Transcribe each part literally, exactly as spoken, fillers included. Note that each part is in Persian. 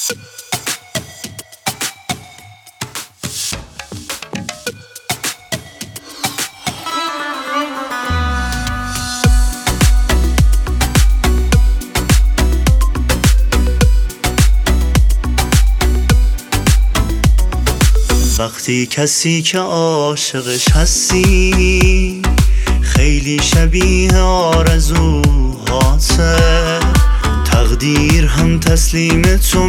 وقتی کسی که عاشقش هستی خیلی شبیه آرزوهاته، تقدیر هم تسلیم تو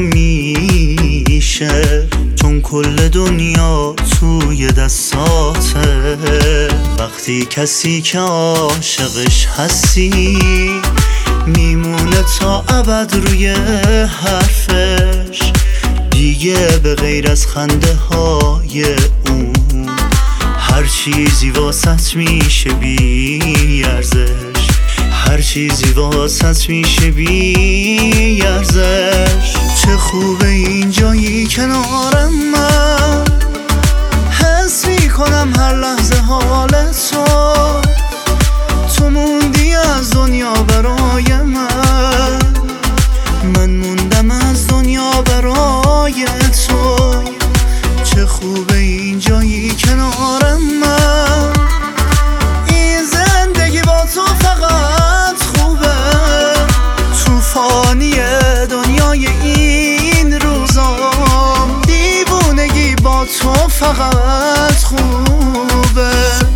میشه چون کل دنیا توی دستاته. وقتی کسی که عاشقش هستی میمونه تا ابد روی حرفش، دیگه به غیر از خنده های اون هر چیزی واسط میشه بی ارزش، هر چیزی واسط میشه بی ارزش. چه خوبه اینجایی کنارم من، حس میکنم هر لحظه حال تو، تو موندی از دنیا برای من، من موندم از دنیا برای تو. چه خوبه اینجایی کنارم من، این زندگی با تو فقط خوبه، توفانی دنیای این روزام، دیوونگی با تو فقط خوبه.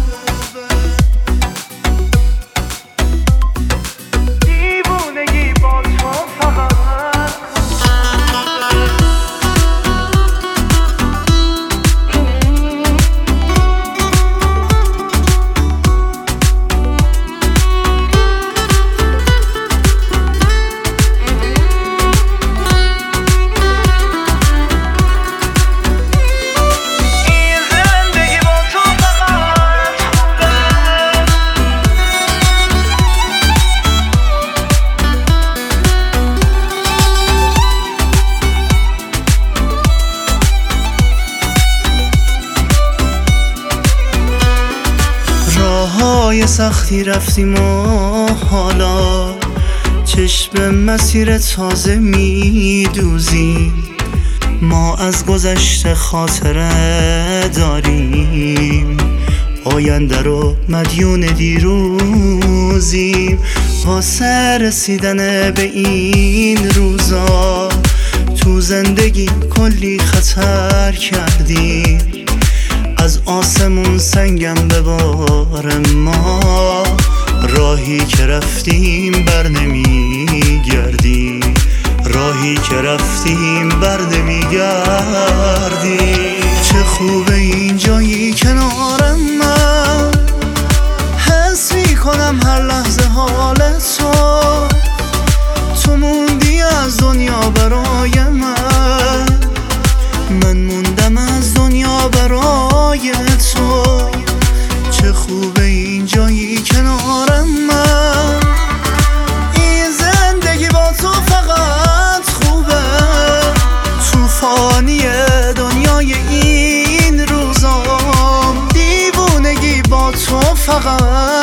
راههای سختی رفتیم و حالا چشم مسیر تازه میدوزیم، ما از گذشته خاطره داریم، آینده رو مدیون دیروزیم. واسه رسیدن به این روزا تو زندگی کلی خطر کردیم، از آسمون سنگم ببار ما، راهی که رفتیم بر نمیگردیم، راهی که رفتیم بر نمیگردیم. چه خوبه اینجایی کنارم من، حس میکنم هر لحظه حال تو، تو موندی از دنیا برای من، من موندم از دنیا برای تو. چه خوبه اینجایی کنارم من، این زندگی با تو فقط خوبه، توفانی دنیای این روزام، دیوونگی با تو فقط